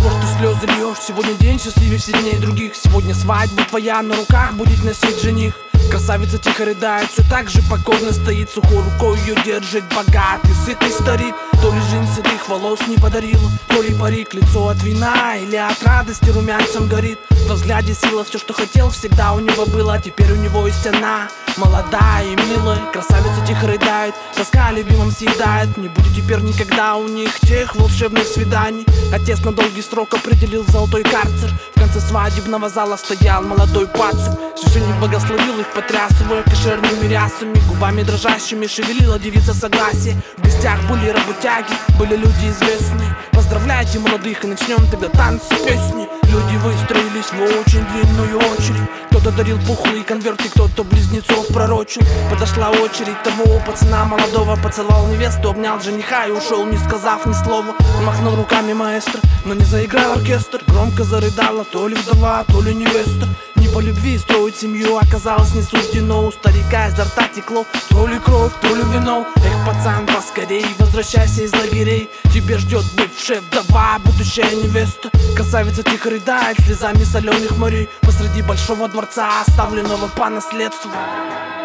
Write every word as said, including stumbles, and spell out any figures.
что ты слезы льешь. Сегодня день счастливее, сильнее других. Сегодня свадьба твоя, на руках будет носить жених. Красавица тихо рыдает, все так же покорно стоит. Сухой рукой ее держит богатый, сытый старик. То ли жизнь седых волос не подарила, то ли парик. Лицо от вина или от радости румянцем горит. Во взгляде сила, все, что хотел, всегда у него было. Теперь у него есть она, молодая и милая. Красавица тихо рыдает, тоска любимым съедает. Не будет теперь никогда у них тех волшебных свиданий. Отец на долгий срок определил золотой карцер. В конце свадебного зала стоял молодой пацан. Священник благословил их, потрясывая кошерными рясами. Губами дрожащими шевелила девица согласие. В гостях были работяги, были люди известные. Поздравляйте молодых, и начнем тогда танцы, песни. Люди выстроились в очень длинную очередь. Кто-то дарил пухлые конверты, кто-то близнецов пророчил. Подошла очередь того пацана молодого. Поцеловал невесту, обнял жениха и ушел, не сказав ни слова. Он махнул руками маэстро, но не заиграл оркестр. Громко зарыдала то ли вдова, то ли невеста. Не по любви строить семью оказалось не суждено. У старика изо рта текло то ли кровь, то ли вино. Эх, пацан, поскорей возвращайся из лагерей. Тебе ждет бывшая вдова, будущая невеста. Красавица тихо рыдает слезами соленых морей посреди большого дворца, оставленного по наследству.